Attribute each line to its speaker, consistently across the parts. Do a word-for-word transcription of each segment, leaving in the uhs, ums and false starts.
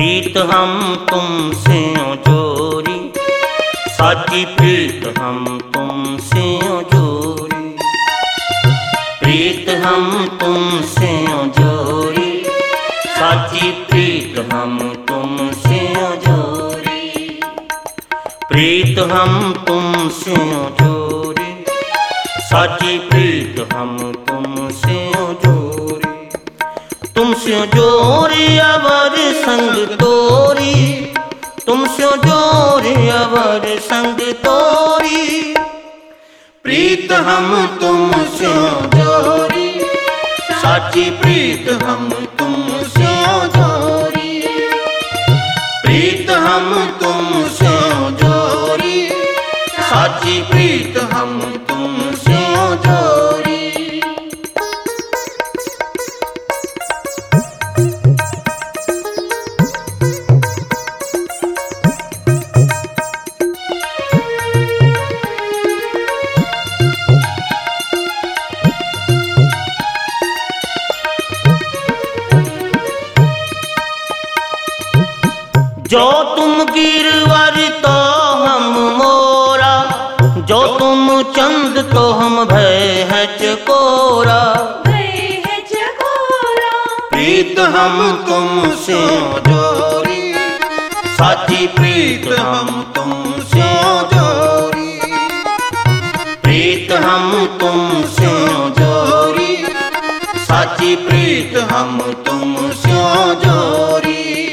Speaker 1: प्रीत हम तुमसे जोरी, साची प्रीत हम तुमसे जोरी। प्रीत हम तुमसे जोरी, साची प्रीत हम तुमसे जोरी। प्रीत हम तुमसे जोरी, साची प्रीत हम तुमसे जोरी। तुमसे जोरी अवर संग तोरी, तुमसे जोरी अवर संग तोरी। प्रीत हम तुमसे जोरी, साची प्रीत हम तुमसे जोरी। प्रीत हम तुमसे जोरी, साची प्रीत हम तुमसे जोरी। जो तुम गिरवर तो हम मोरा, जो तुम चंद तो हम भय है चकोरा।
Speaker 2: भय है चकोरा।
Speaker 1: प्रीत हम तुमसे जोरी, साची प्रीत हम तुमसे जोरी। प्रीत हम तुमसे जोरी, साची प्रीत हम तुमसे जोरी।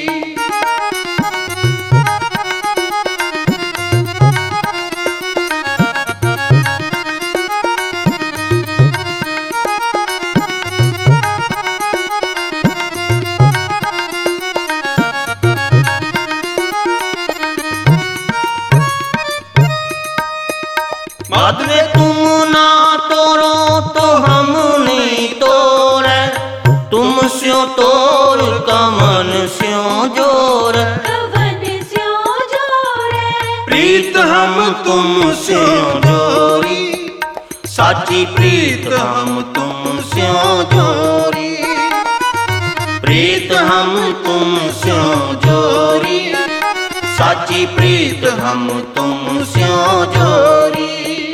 Speaker 1: माधवे तुम ना तोड़ो तो हम नहीं तोड़े, तुम स्यों तोड़ कमन स्यों जोर।
Speaker 2: कवन स्यों जोरे।
Speaker 1: प्रीत हम तुमसे जोरी, साची प्रीत हम तुमसे जोरी। प्रीत हम तुमसे जोरी, साची प्रीत हम तुमसे जोरी।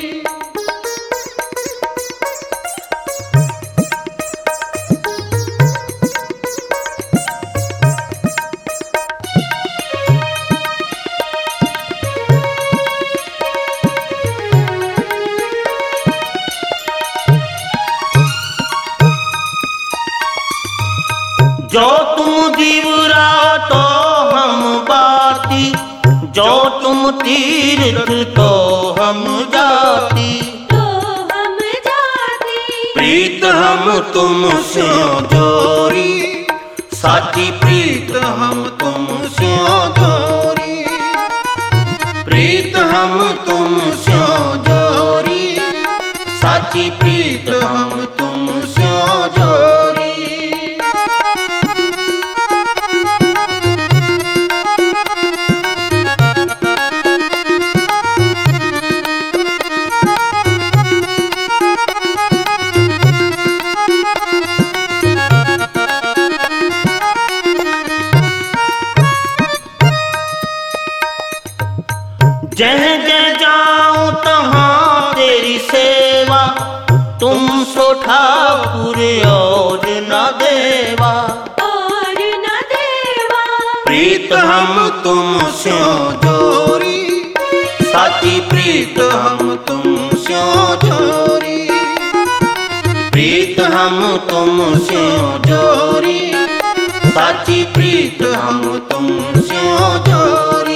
Speaker 1: जो तुम दीवरा तो हम बाती, जो तुम तीर्थ तो हम जाती।
Speaker 2: तो हम जाती।
Speaker 1: प्रीत हम तुमसे जोरी, साची प्रीत हम तुमसे जोरी। प्रीत हम तुमसे जोरी, साची प्रीत हम तुमसे जोरी। जह जह जाऊं तहाँ तेरी सेवा, तुम सो ठाकुर और न देवा।
Speaker 2: और न देवा।
Speaker 1: प्रीत हम तुमसे जोरी, साची प्रीत हम तुमसे जोरी। प्रीत हम तुमसे जोरी, साची प्रीत हम तुमसे जोरी।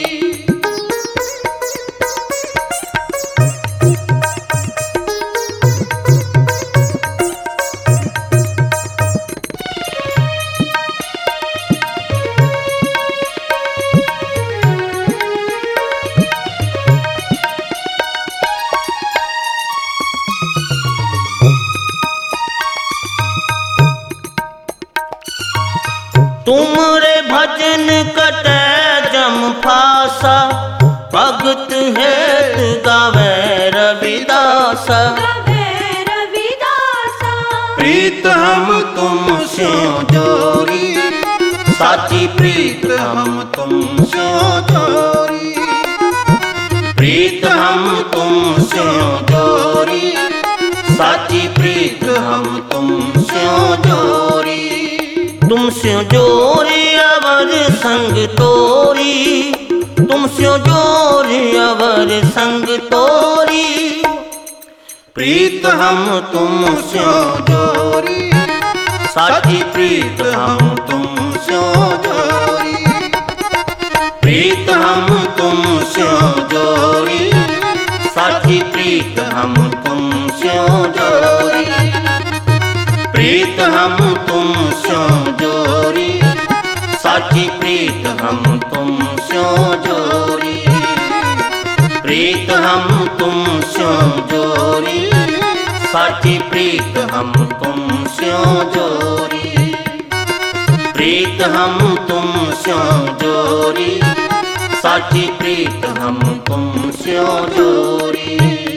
Speaker 1: तुमरे भजन कटे जम फासा, भगत है गावे रविदासा।
Speaker 2: गावे रविदासा।
Speaker 1: प्रीत हम तुमसे जोरी, साची प्रीत हम तुम स्यों जोरी, प्रीत हम तुम स्यों जोरी, साची प्रीत हम तुम स्यों जोरी। तुम स्यों जोरी अवर संग तोरी, तुम स्यों जोरी अवर संग तोरी, प्रीत हम तुम स्यों जोरी, साची प्रीत हम तुम स्यों जोरी, प्रीत हम तुम स्यों जोरी, साची प्रीत हम तुम स्यों जोरी, प्रीत हम तुम स्यों जोरी, साची प्रीत हम तुम स्यों जोरी, प्रीत हम तुम स्यों जोरी, साची प्रीत हम तुम स्यों जोरी, प्रीत हम तुम स्यों जोरी, साची प्रीत हम तुम स्यों जोरी।